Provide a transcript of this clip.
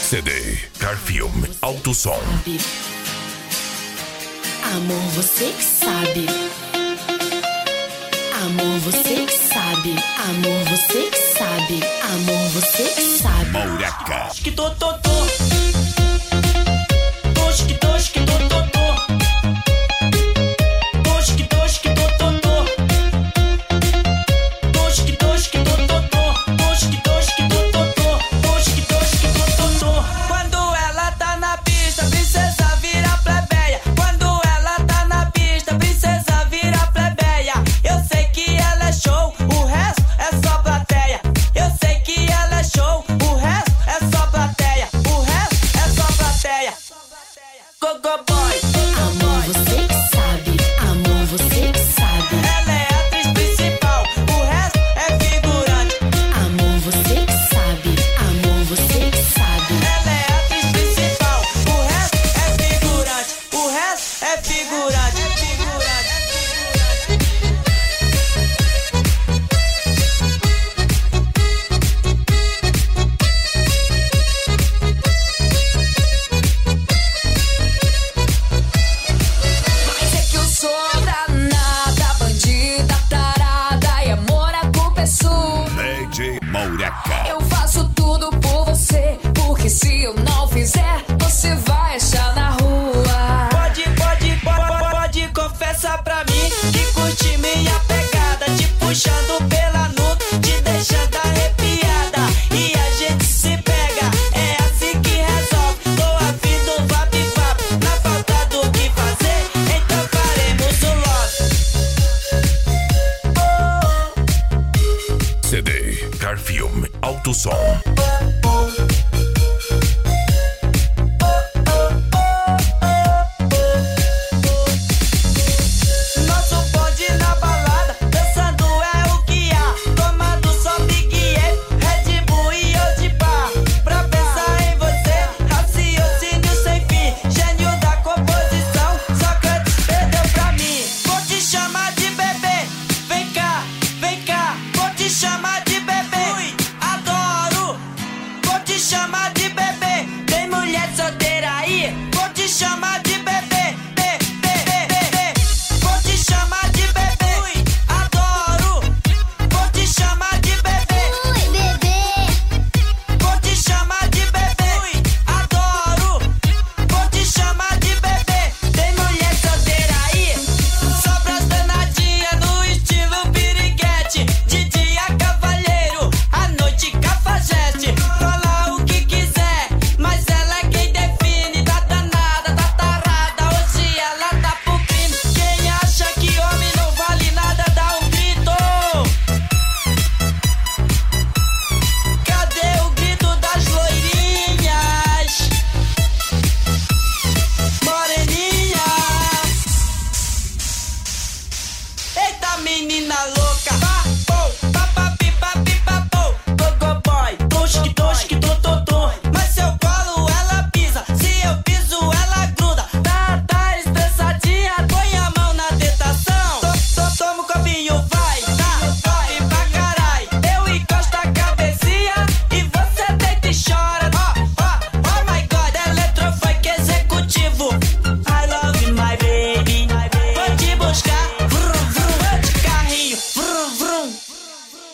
CD, Perfume, Alto Som. Amor, você que sabe. Amor, você que sabe. Amor, você que sabe. Amor, você que sabe. Mouraca. Que tô. Tosh que tô. Tosh que tô. Tosh que tô. Tosh que tô. Quando ela tá na pista, princesa vira plebeia. Quando ela tá na pista, princesa vira plebeia. Eu sei que ela é show, o resto é só plateia. Eu sei que ela é show, o resto é só plateia. O resto é só plateia. Go boy. Amor, você que sabe. Amor, você que sabe. Ela é a atriz principal, o resto é figurante. Amor, você que sabe. Amor, você que sabe. Ela é a atriz principal, o resto é figurante. O resto é figurante. Mas é que eu sou danada, bandida, tarada, e amor, a culpa é sua. DJ Mouraca. Eu faço tudo por você, porque se eu não fizer, você vai achar na rua. Pode confessar pra mim que curte minha pegada, te puxando pelo